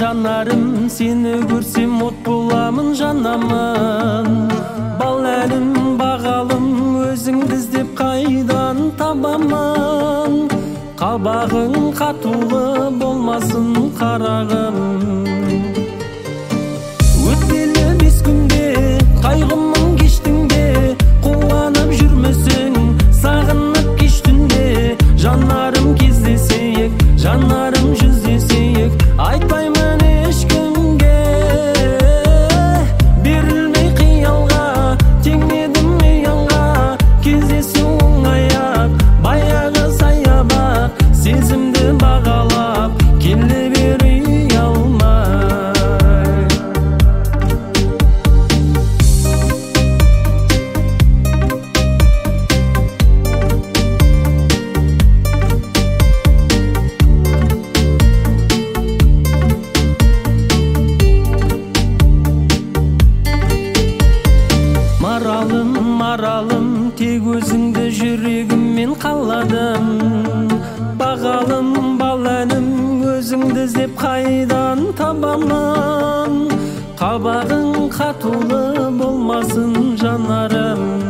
жанарым, сені көрсем от боламын, жанамын. Бал әлім, бағалым, өзіңді іздеп қайдан табамын. Қабағың қатулы болмасын, қарағым. Өтпелі бес күнде қайғымын кештің бе, қуанып жүрмісің сағынып кеш түнде. Жанарым, кездесейік, жанарым, жүздесейік, айтпаймын ешкімге. Берілмей қиялға, теңедім ұянға, кездесу оңай-ақ, баяғы саябақ, сезімді бағалап келе бер ұялмай. Маралым, маралым, тек өзіңді жүрегіммен қаладым. Бағалым, бал әнім, өзіңді іздеп қайдан табамын. Қабағың қатулы болмасын, жанарым.